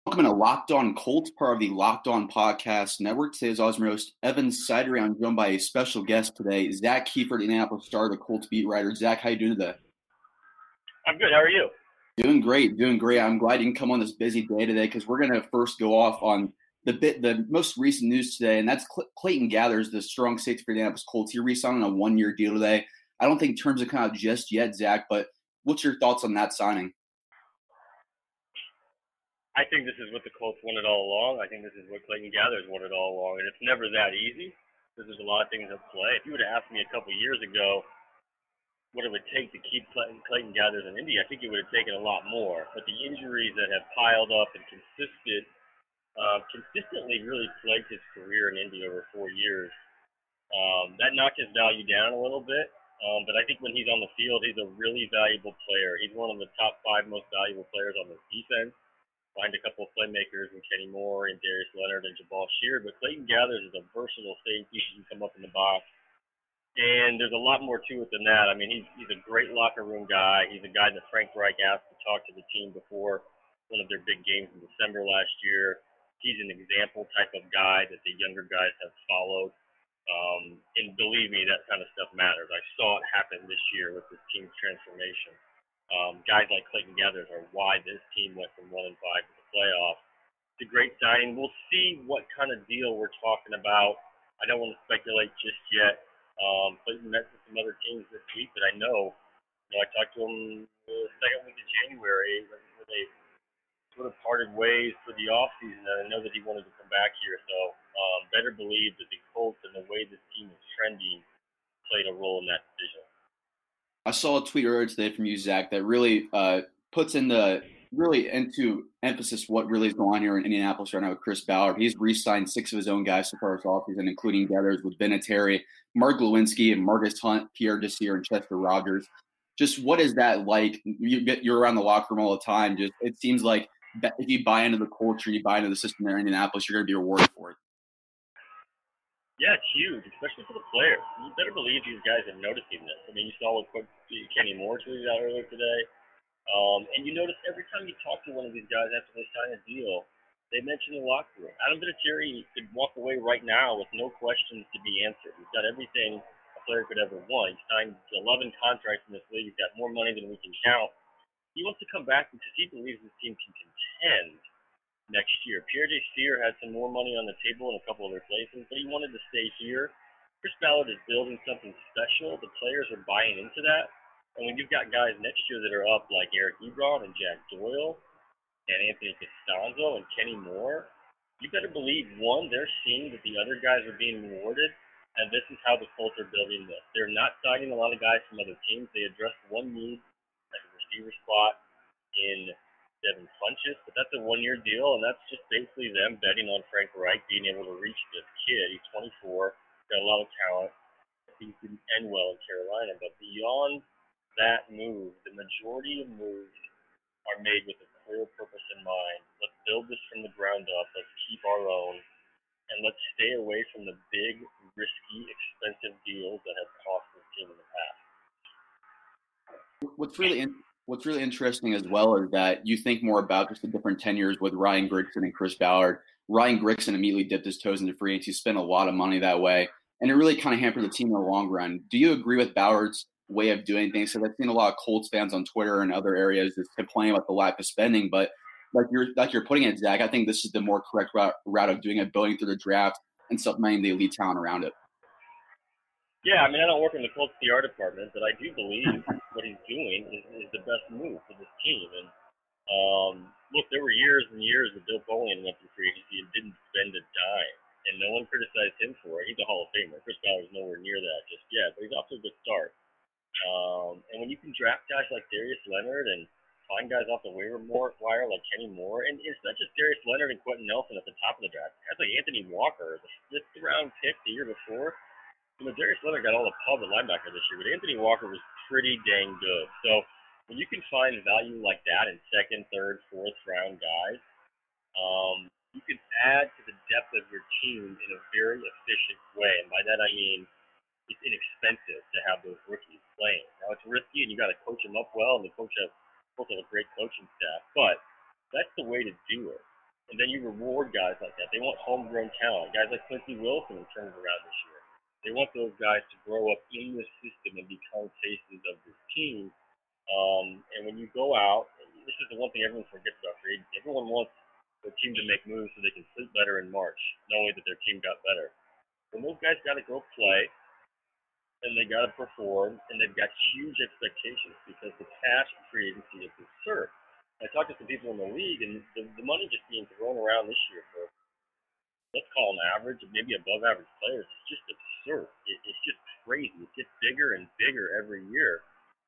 Welcome to Locked On Colts, part of the Locked On Podcast Network. Today is Osmer host Evan Sidery. I'm joined by a special guest today, Zach Keifert, Indianapolis Star, the Colts beat writer. Zach, how you doing today? I'm good. How are you? Doing great. I'm glad you can come on this busy day today because we're going to first go off on the most recent news today, and that's Clayton Gathers, the strong safety for the Indianapolis Colts. He re-signed on a one-year deal today. I don't think terms have come out just yet, Zach, but what's your thoughts on that signing? I think this is what the Colts wanted all along. I think this is what Clayton Gathers wanted all along, and it's never that easy because there's a lot of things at play. If you would have asked me a couple of years ago what it would take to keep Clayton Gathers in Indy, I think it would have taken a lot more. But the injuries that have piled up and consistently really plagued his career in Indy over 4 years, that knocked his value down a little bit. But I think when he's on the field, he's a really valuable player. He's one of the top 5 most valuable players on this defense. Find a couple of playmakers in Kenny Moore and Darius Leonard and Jabal Sheard, but Clayton Gathers is a versatile safety who can come up in the box. And there's a lot more to it than that. I mean, he's a great locker room guy. He's a guy that Frank Reich asked to talk to the team before one of their big games in December last year. He's an example type of guy that the younger guys have followed. And believe me, that kind of stuff matters. I saw it happen this year with this team's transformation. Guys like Clayton Gathers are why this team went from 1-5 to the playoffs. It's a great signing. We'll see what kind of deal we're talking about. I don't want to speculate just yet. Clayton met with some other teams this week, but I know I talked to him the second week of January where they sort of parted ways for the offseason, and I know that he wanted to come back here. So better believe that the Colts and the way this team is trending played a role in that decision. I saw a tweet earlier today from you, Zach, that really puts into emphasis what really is going on here in Indianapolis right now with Chris Ballard. He's re-signed 6 of his own guys so far this offseason, including Gathers with Vinatieri, Mark Lewinsky, and Marcus Hunt, Pierre Desir, and Chester Rogers. Just what is that like? You're around the locker room all the time. Just it seems like if you buy into the culture, you buy into the system there in Indianapolis, you're going to be rewarded for it. Yeah, it's huge, especially for the players. You better believe these guys are noticing this. I mean, you saw what Kenny Moore tweeted out earlier today. And you notice every time you talk to one of these guys after they sign a deal, they mention the locker room. Adam Vinatieri could walk away right now with no questions to be answered. He's got everything a player could ever want. He's signed 11 contracts in this league. He's got more money than we can count. He wants to come back because he believes this team can contend next year. Pierre Desir had some more money on the table in a couple other places, but he wanted to stay here. Chris Ballard is building something special. The players are buying into that. And when you've got guys next year that are up like Eric Ebron and Jack Doyle and Anthony Costanzo and Kenny Moore, you better believe, one, they're seeing that the other guys are being rewarded, and this is how the Colts are building this. They're not signing a lot of guys from other teams. They addressed one need at the receiver spot in Devin Funchess, but that's a one-year deal, and that's just basically them betting on Frank Reich being able to reach this kid. He's 24, got a lot of talent. I think he didn't end well in Carolina, but beyond that move, the majority of moves are made with a clear purpose in mind. Let's build this from the ground up. Let's keep our own, and let's stay away from the big, risky, expensive deals that have cost this team in the past. What's really interesting as well is that you think more about just the different tenures with Ryan Grigson and Chris Ballard. Ryan Grigson immediately dipped his toes into free agency, spent a lot of money that way, and it really kind of hampered the team in the long run. Do you agree with Ballard's way of doing things? So I've seen a lot of Colts fans on Twitter and other areas just complaining about the lack of spending, but like you're putting it, Zach, I think this is the more correct route of doing it, building through the draft and supplementing the elite talent around it. Yeah, I mean, I don't work in the Colts PR department, but I do believe what he's doing is the best move for this team. And look, there were years and years that Bill Polian went through free agency and didn't spend a dime, and no one criticized him for it. He's a Hall of Famer. Chris Ballard's nowhere near that just yet, but he's off to a good start. And when you can draft guys like Darius Leonard and find guys off the waiver wire like Kenny Moore, and it's not just Darius Leonard and Quentin Nelson at the top of the draft. Guys like Anthony Walker, the 5th-round pick the year before. Darius Leonard got all the pub at linebacker this year, but Anthony Walker was pretty dang good. So when you can find value like that in 2nd, 3rd, 4th round guys, you can add to the depth of your team in a very efficient way. And by that I mean it's inexpensive to have those rookies playing. Now it's risky, and you got to coach them up well, and the Colts have a great coaching staff. But that's the way to do it. And then you reward guys like that. They want homegrown talent. Guys like Quincy Wilson turning around this year. They want those guys to grow up in the system and become faces of this team. And when you go out, this is the one thing everyone forgets about free agency. Everyone wants their team to make moves so they can sleep better in March, knowing that their team got better. When those guys got to go play, and they got to perform, and they've got huge expectations because the cash free agency is absurd. I talked to some people in the league, and the money just being thrown around this year for, let's call them average, maybe above average players, is just absurd. It's just crazy. It gets bigger and bigger every year.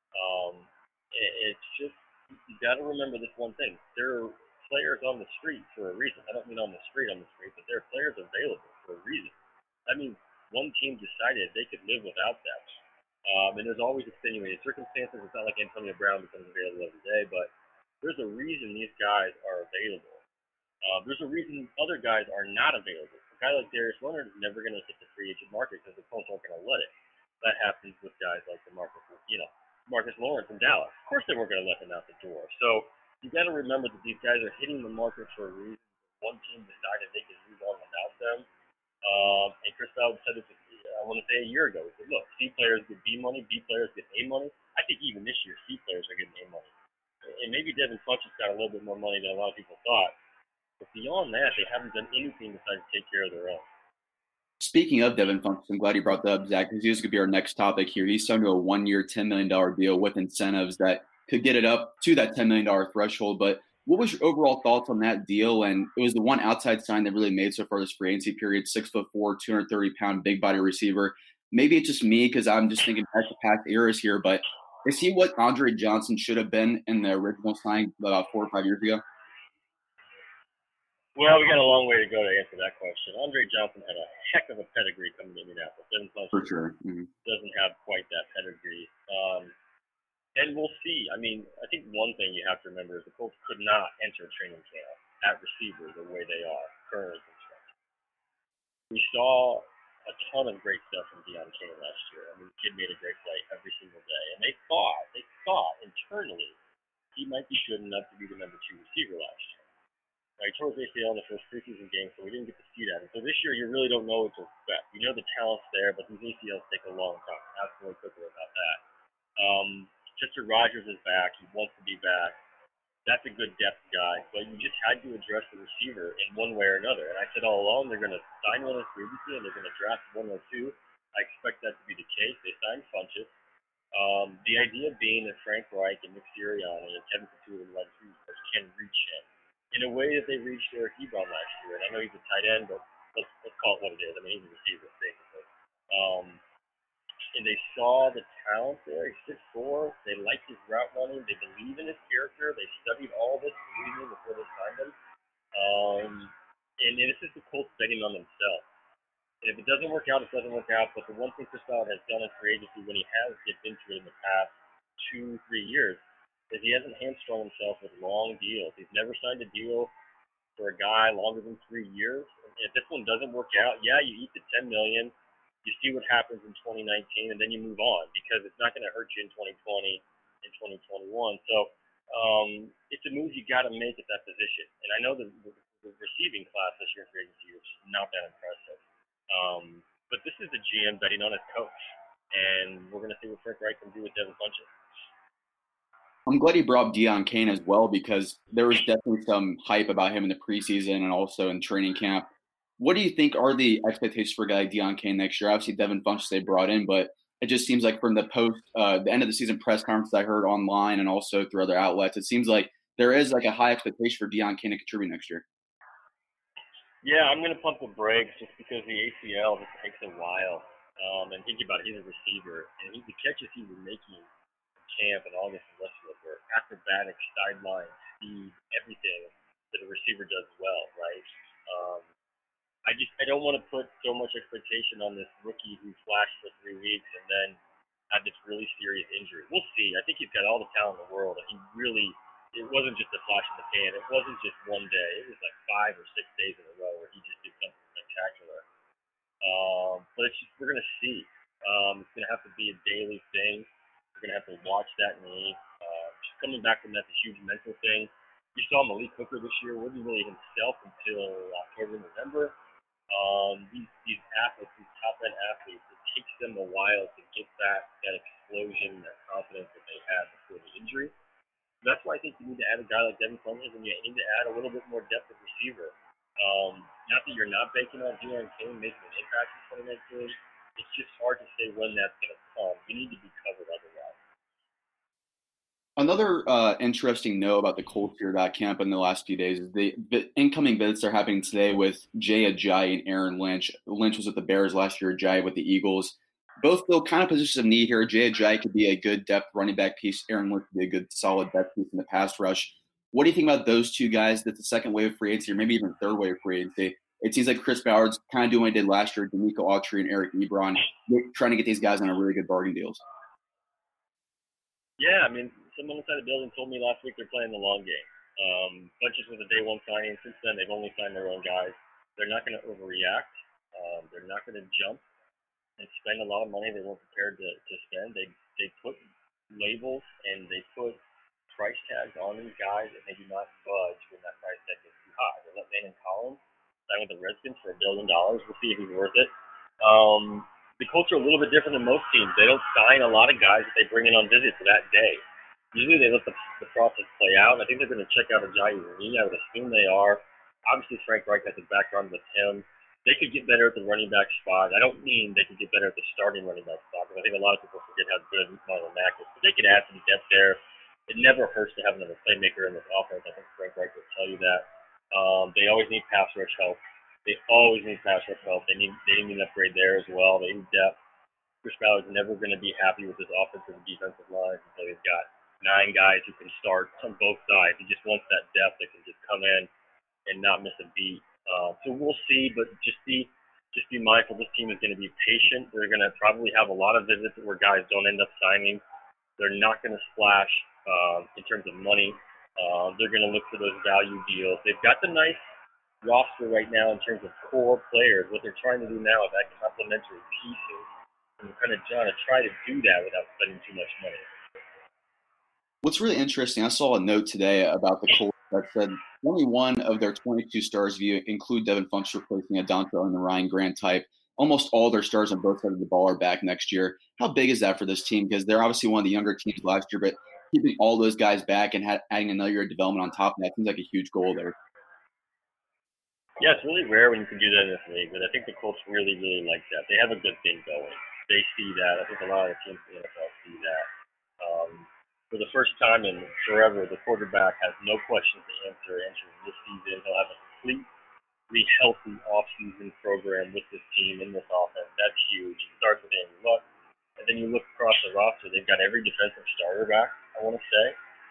It's just, you got to remember this one thing. There are players on the street for a reason. I don't mean on the street, but there are players available for a reason. That means one team decided they could live without them. And there's always extenuating circumstances. It's not like Antonio Brown becomes available every day, but there's a reason these guys are available. There's a reason other guys are not available. A guy like Darius Leonard is never going to hit the free agent market because the Colts aren't going to let it. That happens with guys like Marcus Lawrence in Dallas. Of course they weren't going to let him out the door. So you got to remember that these guys are hitting the market for a reason. One team decided they could move on without them. And Chris Ballard said this, I want to say a year ago. He said, look, C players get B money, B players get A money. I think even this year, C players are getting A money. And maybe Devin Funchess got a little bit more money than a lot of people thought. But beyond that, they haven't done anything besides take care of their own. Speaking of Devin Funchess, I'm glad you brought that up, Zach, because he's going to be our next topic here. He's signed to a 1-year, $10 million deal with incentives that could get it up to that $10 million threshold. But what was your overall thoughts on that deal? And it was the one outside sign that really made so far this free agency period, 6'4", 230-pound, big body receiver. Maybe it's just me because I'm just thinking back to past eras here, but is he what Andre Johnson should have been in the original signing about 4 or 5 years ago? Well, we got a long way to go to answer that question. Andre Johnson had a heck of a pedigree coming to Indianapolis. Devin Funchess For sure. Mm-hmm. doesn't have quite that pedigree. And we'll see. I mean, I think one thing you have to remember is the Colts could not enter training camp at receiver the way they are currently constructed. We saw a ton of great stuff from Deon Cain last year. I mean, the kid made a great play every single day. And they thought internally he might be good enough to be the number 2 receiver last year. Right, he tore his ACL in the first preseason game, so we didn't get to see that. And so this year, you really don't know what to expect. You know the talent's there, but these ACLs take a long time. Ask Roy Cooper about that. Chester Rogers is back. He wants to be back. That's a good depth guy, but you just had to address the receiver in one way or another. And I said all along, they're going to sign one in free agency, and they're going to draft 1 or 2. I expect that to be the case. They signed Funchess. The idea being that Frank Reich and Nick Sirianni and Kevin Couture and wide receivers can reach him in a way that they reached Eric Ebron last year. And I know he's a tight end, but let's call it what it is. I mean, he's a receiver, basically. And they saw the talent there. He's 6'4". They like his route running. They believe in his character. They studied all this before they signed him. And this is the Colts betting on themselves. And if it doesn't work out, it doesn't work out. But the one thing Chris Ballard has done in free agency when he has dipped into it in the past 2-3 years is he hasn't hamstrung himself with long deals. He's never signed a deal for a guy longer than 3 years. And if this one doesn't work out, yeah, you eat the $10 million. You see what happens in 2019, and then you move on because it's not going to hurt you in 2020 and 2021. So it's a move you got to make at that position. And I know the receiving class this year for agency is not that impressive. But this is the GM betting on his coach, and we're going to see what Frank Reich can do with Devin Funchess. I'm glad he brought up Deon Cain as well because there was definitely some hype about him in the preseason and also in training camp. What do you think are the expectations for a guy like Deon Cain next year? Obviously, Devin Funchess they brought in, but it just seems like from the end of the season press conference I heard online and also through other outlets, it seems like there is like a high expectation for Deon Cain to contribute next year. Yeah, I'm going to pump the brakes just because the ACL just takes a while. And think about it, he's a receiver, and the catches he was making in camp and August and rest of it were acrobatic, sideline, speed, everything that a receiver does well, right? I don't want to put so much expectation on this rookie who flashed for 3 weeks and then had this really serious injury. We'll see. I think he's got all the talent in the world, and it wasn't just a flash in the pan. It wasn't just one day. It was like 5 or 6 days in a row where he just did something spectacular. But we're going to see. It's going to have to be a daily thing. We're going to have to watch that knee. Just coming back from that's a huge mental thing. You saw Malik Hooker this year wasn't really himself until October, November. These athletes, these top-end athletes, it takes them a while to get that explosion, that confidence that they had before the injury. That's why I think you need to add a guy like Devin Funchess, and you need to add a little bit more depth at receiver. Not that you're not banking on De'Aaron King making an impact in 2019. It's just hard to say when that's going to come. You need to be covered otherwise. Another interesting note about the Colts here that came up in the last few days is the incoming visits are happening today with Jay Ajayi and Aaron Lynch. Lynch was with the Bears last year, Ajayi with the Eagles. Both fill kind of positions of need here. Jay Ajayi could be a good depth running back piece. Aaron Lynch could be a good solid depth piece in the pass rush. What do you think about those two guys? That's the second wave of free agency, or maybe even third wave of free agency. It seems like Chris Ballard's kind of doing what he did last year, D'Amico Autry and Eric Ebron, trying to get these guys on a really good bargain deals. Yeah, I mean, someone inside the building told me last week they're playing the long game. Funchess was a day one signing. Since then, they've only signed their own guys. They're not going to overreact. They're not going to jump and spend a lot of money they weren't prepared to spend. They put labels and they put price tags on these guys, and they do not budge when that price tag gets too high. They let Landon Collins sign with the Redskins for $1 billion. We'll see if he's worth it. The Colts are a little bit different than most teams. They don't sign a lot of guys that they bring in on visits that day. Usually they let the process play out. I think they're going to check out Ajayi Rini. I would assume they are. Obviously, Frank Reich has a background with him. They could get better at the running back spot. I don't mean they could get better at the starting running back spot, because I think a lot of people forget how good Marlon Mack is. But they could add some depth there. It never hurts to have another playmaker in this offense. I think Frank Reich will tell you that. They always need pass rush help. They always need pass rush help. They need an upgrade there as well. They need depth. Chris Ballard's never going to be happy with his offensive and defensive line until he's got 9 guys who can start on both sides. He just wants that depth that can just come in and not miss a beat. So we'll see, but just be mindful. This team is going to be patient. They're going to probably have a lot of visits where guys don't end up signing. They're not going to splash in terms of money. They're going to look for those value deals. They've got the nice roster right now in terms of core players. What they're trying to do now is add complementary pieces. And they're kind of trying to do that without spending too much money. What's really interesting, I saw a note today about the Colts that said 21 of their 22 stars include Devin Funchess replacing Adonto and the Ryan Grant type. Almost all their stars on both sides of the ball are back next year. How big is that for this team? Because they're obviously one of the younger teams last year, but keeping all those guys back and adding another year of development on top of that seems like a huge goal there. Yeah, it's really rare when you can do that in this league, but I think the Colts really, really like that. They have a good thing going. They see that. I think a lot of the teams in the NFL see that. For the first time in forever, the quarterback has no questions to answer entering this season. He'll have a completely healthy offseason program with this team in this offense. That's huge. It starts with Andrew Luck, and then you look across the roster. They've got every defensive starter back, I want to say.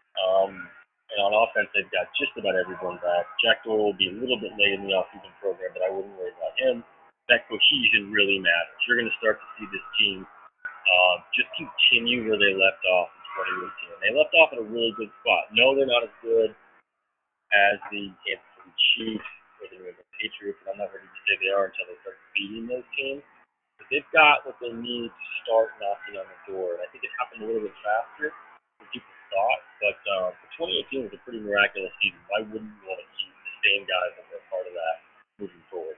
And on offense, they've got just about everyone back. Jack Doyle will be a little bit late in the offseason program, but I wouldn't worry about him. That cohesion really matters. You're going to start to see this team just continue where they left off in 2018. They left off at a really good spot. No, they're not as good as the Kansas City Chiefs or the New England Patriots, and I'm not ready to say they are until they start beating those teams. But they've got what they need to start knocking on the door. And I think it happened a little bit faster than people thought. But 2018 was a pretty miraculous season. Why wouldn't you want to keep the same guys that were part of that moving forward?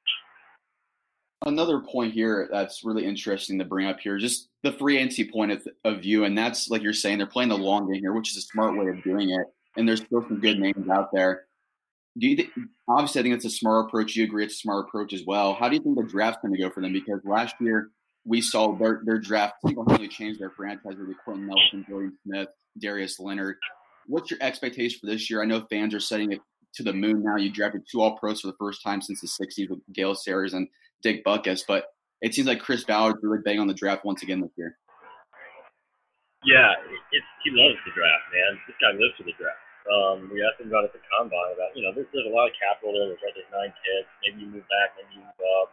Another point here that's really interesting to bring up here, just the free agency point of view, and that's like you're saying, they're playing the long game here, which is a smart way of doing it, and there's still some good names out there. Obviously, I think it's a smart approach. You agree it's a smart approach as well. How do you think the draft's going to go for them? Because last year we saw their draft single-handedly change their franchise with Quentin Nelson, Jordan Smith, Darius Leonard. What's your expectation for this year? I know fans are setting it to the moon now. You drafted 2 All-Pros for the first time since the 60s with Gale Sayers and Dick Butkus, but it seems like Chris Ballard's really betting on the draft once again this year. Yeah, he loves the draft, man. This guy lives for the draft. We asked him about it at the combine about, there's a lot of capital there. There's 9 picks. Maybe you move back, maybe you move up.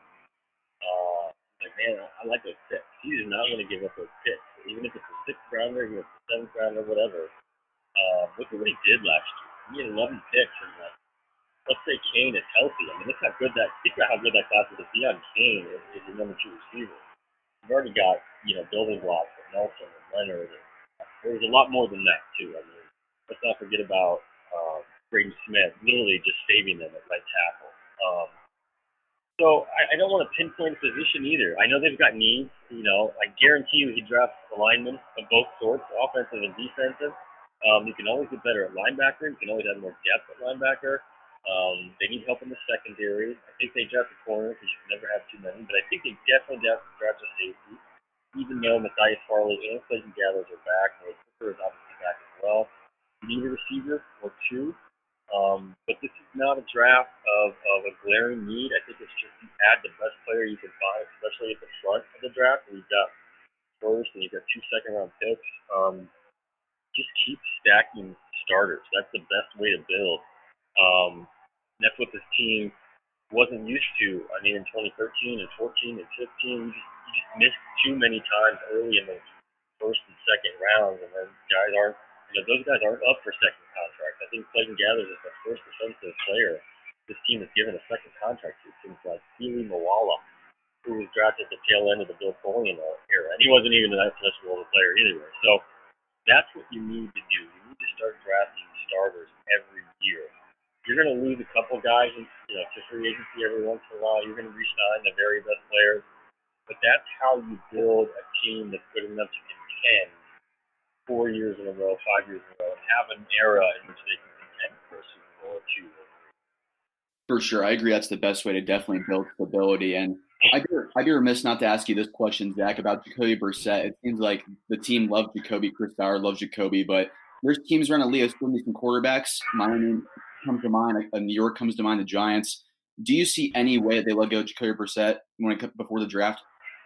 Man, I like those picks. He is not going to give up those picks. Even if it's a 6th rounder, even if it's a 7th rounder, whatever. Look at what he did last year. He had 11 picks, and let's say Kane is healthy. I mean, think about how good that class is. If Deion Kane is your number 2 receiver, you've already got, building blocks with Nelson and Leonard. And there's a lot more than that, too. I mean, let's not forget about Braden Smith, literally just saving them at right tackle. So I don't want to pinpoint a position either. I know they've got needs. I guarantee you he drafts a lineman of both sorts, offensive and defensive. You can always get better at linebacker. You can always have more depth at linebacker. They need help in the secondary. I think they draft a corner because you can never have too many, but I think they definitely draft a safety, even though Matthias Farley and Clayton Gathers are back. And Hooker is obviously back as well. You need a receiver or two. But this is not a draft of a glaring need. I think it's just you add the best player you can find, especially at the front of the draft where you've got first and you've got 2 second-round picks. Just keep stacking starters. That's the best way to build. That's what this team wasn't used to. I mean, in 2013 and 14 and 15, you just missed too many times early in the first and second rounds, and then those guys aren't up for second contracts. I think Clayton Gathers is the first defensive player this team has given a second contract to since Keely Mawala, who was drafted at the tail end of the Bill Polian era, and he wasn't even an international player either. So that's what you need to do. You need to start drafting starters every year. You're going to lose a couple guys to free agency every once in a while. You're going to re-sign the very best players, but that's how you build a team that's good enough to contend 4 years in a row, 5 years in a row, and have an era in which they can contend for a Super Bowl or two. For sure. I agree that's the best way to definitely build stability. And I'd be remiss not to ask you this question, Zach, about Jacoby Brissett. It seems like the team loved Jacoby, Chris Ballard loves Jacoby, but there's teams around the league, including some quarterbacks. Miami comes to mind, New York comes to mind, the Giants. Do you see any way that they let go Jacoby Brissett before the draft?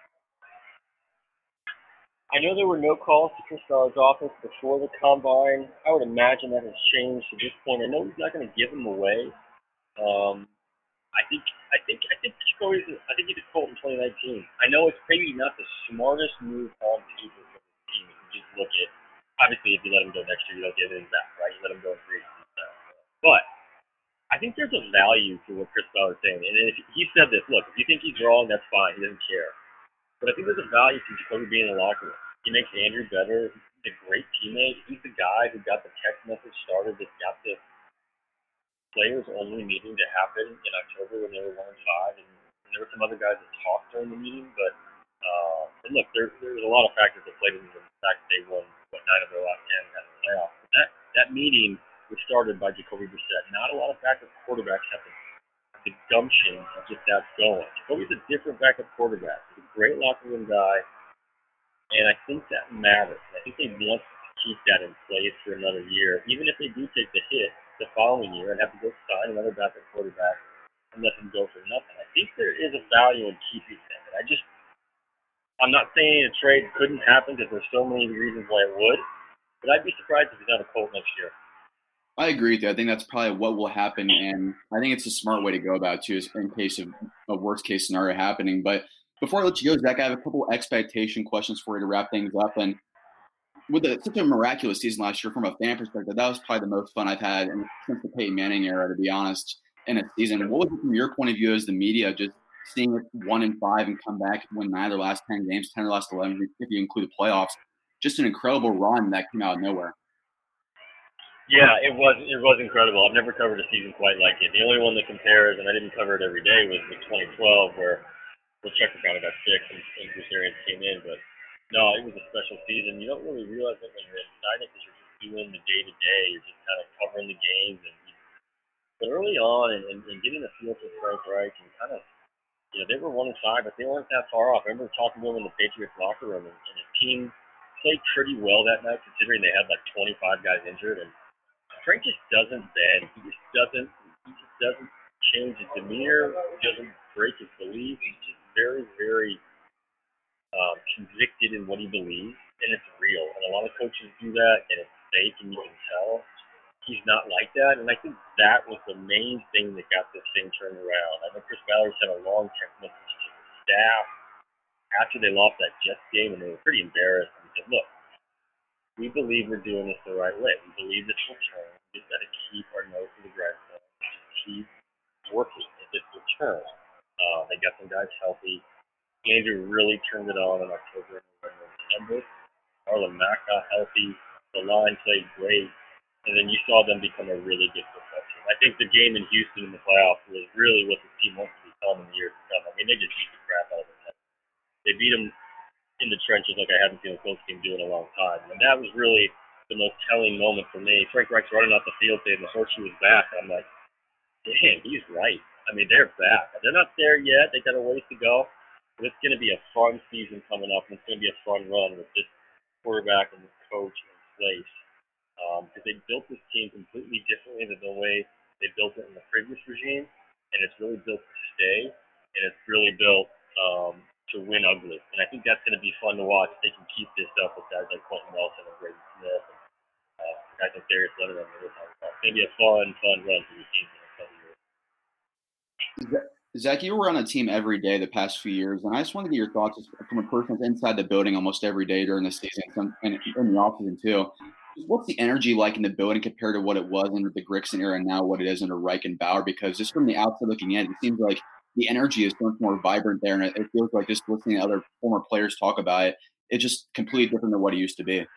I know there were no calls to Chris Ballard's office before the combine. I would imagine that has changed to this point. I know he's not going to give him away. I think Jacoby's. I think he did Colt in 2019. I know it's maybe not the smartest move on paper for the team. If you just look at, obviously, if you let him go next year, you don't get him back, right? You let him go in free agency stuff. But I think there's a value to what Chris Ballard's saying. And if he said this, look, if you think he's wrong, that's fine. He doesn't care. But I think there's a value to Jacoby being in the locker room. He makes Andrew better. He's a great teammate. He's the guy who got the text message started that got the players only meeting to happen in October when they were 1-5, and there were some other guys that talked during the meeting. But look, there was a lot of factors that played into the fact that they won 9 of their last 10 in the playoffs. But that meeting was started by Jacoby Brissett. Not a lot of backup quarterbacks have the gumption to get that going. Jacoby's a different backup quarterback. He's a great locker room guy, and I think that matters. I think they want to keep that in place for another year, even if they do take the hit the following year and have to go sign another backup quarterback and let him go for nothing. I think there is a value in keeping him. And I'm not saying a trade couldn't happen because there's so many reasons why it would, but I'd be surprised if he's on a Colt next year. I agree with you. I think that's probably what will happen, and I think it's a smart way to go about it, too, in case of a worst-case scenario happening. But before I let you go, Zach, I have a couple expectation questions for you to wrap things up. And with such a miraculous season last year from a fan perspective, that was probably the most fun I've had since the Peyton Manning era, to be honest, in a season. What was it from your point of view as the media, just seeing it 1-5 and come back, win 9 of their last 10 games, 10 of their last 11 if you include the playoffs? Just an incredible run that came out of nowhere. Yeah, it was incredible. I've never covered a season quite like it. The only one that compares, and I didn't cover it every day, was the 2012 where Chuck kind of got sick and Bruce Arians came in. But no, it was a special season. You don't really realize it when you're inside it because you're just doing the day-to-day. You're just kind of covering the games. But early on and getting a feel for Frank Reich and kind of, they were 1-5, but they weren't that far off. I remember talking to him in the Patriots locker room, and his team played pretty well that night considering they had like 25 guys injured. And Frank just doesn't bend. He just doesn't change his demeanor. He doesn't break his beliefs. He's just very, very convicted in what he believes, and it's real. And a lot of coaches do that, and it's fake, and you can tell. He's not like that, and I think that was the main thing that got this thing turned around. I know Chris Ballard sent a long text message to the staff after they lost that Jets game, and they were pretty embarrassed. And he said, look, we believe we're doing this the right way. We believe this will turn. We've got to keep our nose to the grindstone. Just keep working. If it will turn. They got some guys healthy. Andrew really turned it on in October, November, and December. Marlon Mack got healthy. The line played great. And then you saw them become a really good football I think the game in Houston in the playoffs was really what the team wants to become in the years to come. I mean, they just beat the crap out of them. They beat them in the trenches like I haven't seen a Colts team do in a long time. And that was really the most telling moment for me. Frank Reich's running off the field saying the horseshoe was back. I'm like, damn, he's right. I mean, they're back. They're not there yet. They got a ways to go. But it's going to be a fun season coming up, and it's going to be a fun run with this quarterback and this coach in place. Because they built this team completely differently than the way they built it in the previous regime, and it's really built to stay, and it's really built to win ugly. And I think that's going to be fun to watch. They can keep this up with guys like Quentin Nelson and Braden Smith, and guys like Darius Leonard. It's going to be a fun run for the team in a couple years. Zach, you were on a team every day the past few years, and I just want to get your thoughts from a person that's inside the building almost every day during the season and in the offseason too. What's the energy like in the building compared to what it was under the Grigson era and now what it is under Reich and Bauer? Because just from the outside looking in, it seems like the energy is so much more vibrant there, and it feels like just listening to other former players talk about it, it's just completely different than what it used to be.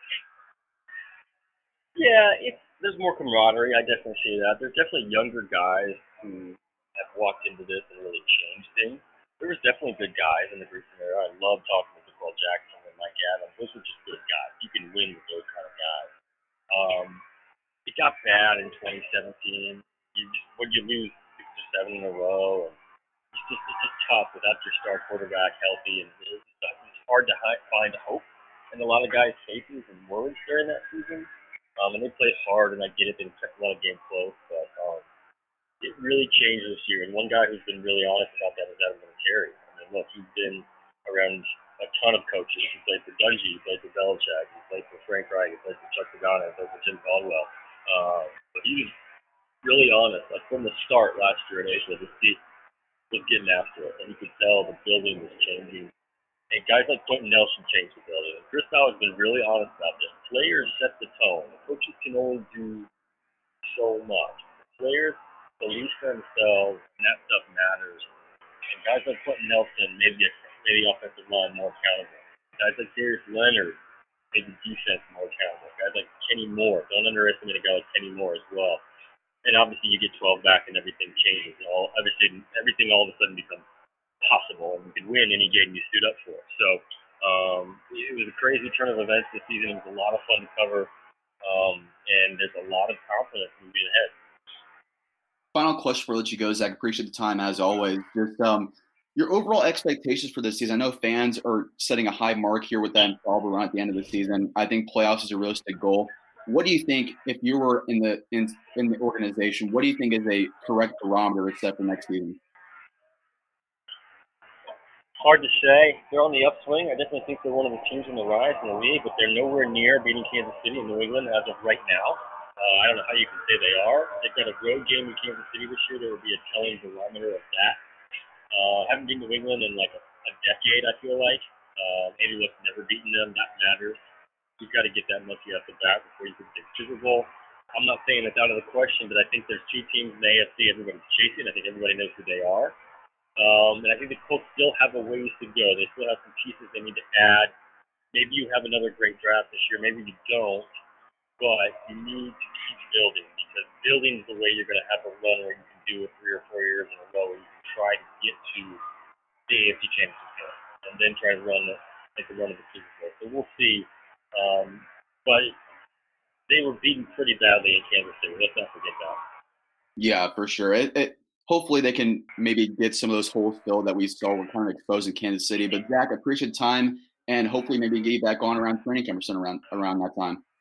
Yeah, there's more camaraderie. I definitely see that. There's definitely younger guys who have walked into this and really changed things. There was definitely good guys in the Grigson era. I love talking with Nicole Jackson and Mike Adams. Those were just good guys. You can win with those kind of guys. It got bad in 2017. When you lose 6 or 7 in a row, and it's just tough without your star quarterback healthy, and it's hard to find hope in a lot of guys' faces and words during that season. And they played hard, and I get it. They kept a lot of games close, but it really changed this year. And one guy who's been really honest about that is Evan Vinatieri. I mean, look, he's been around a ton of coaches. He played for Dungy, he played for Belichick, he played for Frank Reich, he played for Chuck Pagano, he played for Jim Caldwell. But he was really honest. Like from the start last year at Asia, the team was getting after it, and you could tell the building was changing. And guys like Quentin Nelson changed the building. And Chris Bauer has been really honest about this. Players set the tone. The coaches can only do so much. The players believe in themselves, and that stuff matters. And guys like Quentin Nelson made the offensive line more accountable. Guys like Darius Leonard made the defense more accountable. Guys like Kenny Moore. Don't underestimate a guy like Kenny Moore as well. And obviously you get 12 back and everything changes. Everything all of a sudden becomes possible, and you can win any game you suit up for. So it was a crazy turn of events this season. It was a lot of fun to cover, and there's a lot of confidence moving ahead. Final question before I let you go, Zach. Appreciate the time as always. Just your overall expectations for this season. I know fans are setting a high mark here with that involved run at the end of the season. I think playoffs is a realistic goal. What do you think, if you were in the organization, what do you think is a correct barometer to set for next season? Hard to say. They're on the upswing. I definitely think they're one of the teams on the rise in the league, but they're nowhere near beating Kansas City and New England as of right now. I don't know how you can say they are. They've got a road game in Kansas City this year. There will be a telling barometer of that. Haven't beaten New England in like a decade, I feel like. Andy Luck's never beaten them. That matters. You've got to get that monkey off the bat before you can take Super Bowl. I'm not saying it's out of the question, but I think there's two teams in the AFC everybody's chasing. I think everybody knows who they are. And I think the Colts still have a ways to go. They still have some pieces they need to add. Maybe you have another great draft this year. Maybe you don't. But you need to keep building, because building is the way you're going to have a run where you can do it 3 or 4 years in a row, where you can try to get to the AFC Championship game and then try to make a run of the Super Bowl. So we'll see. But they were beaten pretty badly in Kansas City. Let's not forget that. Yeah, for sure. Hopefully they can maybe get some of those holes filled that we saw were kind of exposed in Kansas City. But Zach, I appreciate the time, and hopefully maybe get you back on around training camp or something around that time.